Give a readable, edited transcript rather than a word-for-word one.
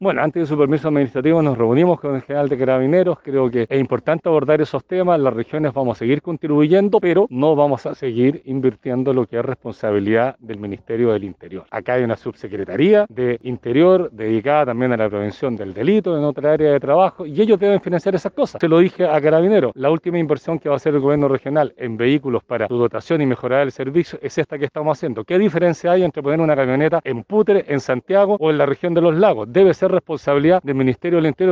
Bueno, antes de su permiso administrativo nos reunimos con el general de Carabineros, creo que es importante abordar esos temas, las regiones vamos a seguir contribuyendo, pero no vamos a seguir invirtiendo lo que es responsabilidad del Ministerio del Interior. Acá hay una subsecretaría de Interior dedicada también a la prevención del delito en otra área de trabajo y ellos deben financiar esas cosas. Se lo dije a Carabineros, la última inversión que va a hacer el gobierno regional en vehículos para su dotación y mejorar el servicio es esta que estamos haciendo. ¿Qué diferencia hay entre poner una camioneta en Putre, en Santiago o en la región de los lagos? Debe ser responsabilidad del Ministerio del Interior.